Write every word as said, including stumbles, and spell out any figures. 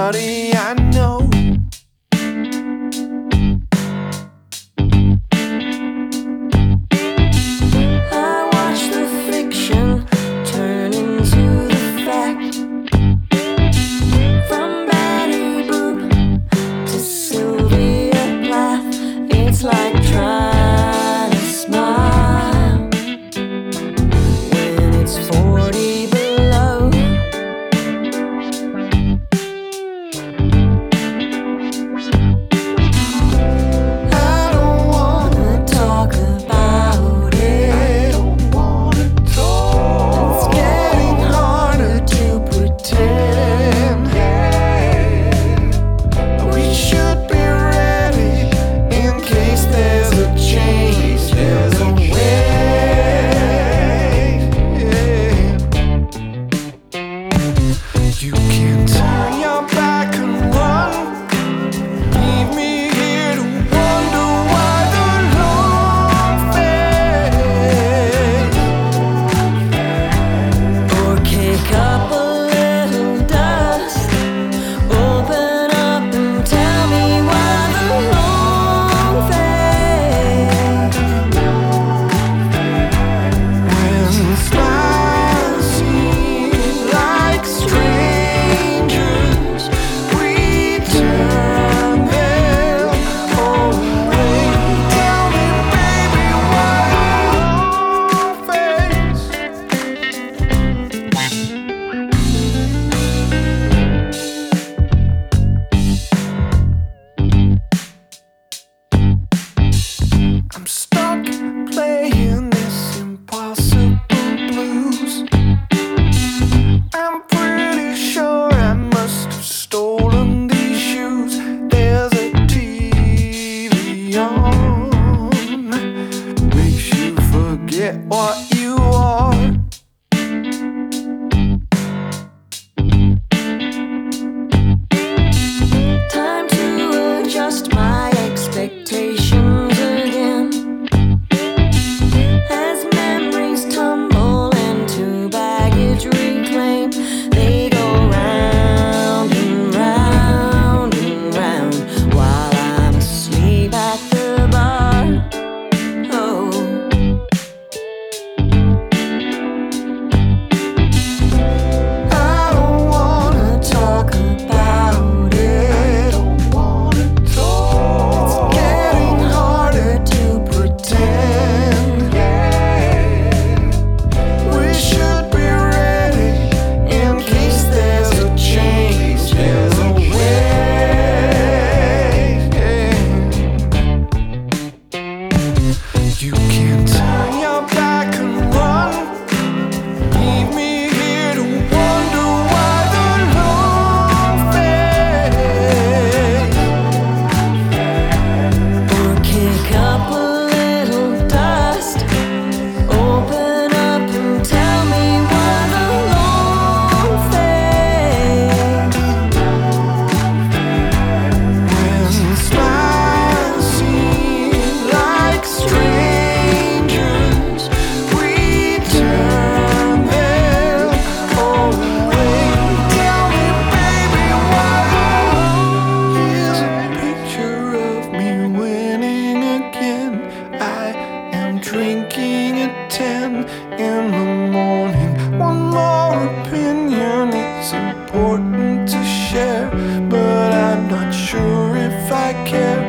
somebody I know. I watch the fiction turn into the fact. From Betty Boop to Sylvia Plath, it's like trying to smile when it's forty below. I don't wanna talk about it. It's getting harder to pretend. We should be ready in case there's a change. There's a way. You can turn your back and run. Leave me here to wonder why the long fade. Or kick up a little dust. Open up and tell me why the long fade. When smiles seem like strangers, we turn them away. Tell me, baby, why the long fades. I'm stuck playing this impossible blues. I'm pretty sure I must have stolen these shoes. There's a T V on, makes you forget what you are. Time to adjust my expectations again. As memories tumble into baggage reclaimed, they go round and round and round while I'm asleep at the bar. Oh, I don't wanna talk about it. It's getting harder to pretend. We should be ready in case there's a change. There's a way. You can turn your back and run. Leave me here to wonder why the long fade. or kick up a little dust. Open up and tell me why the long fade. When smiles seem like strangers, we turn them away. Tell me, baby, why? Here's a picture of me winning again. I am drinking at ten in the morning. One more opinion is important to share, but I'm not sure if I care.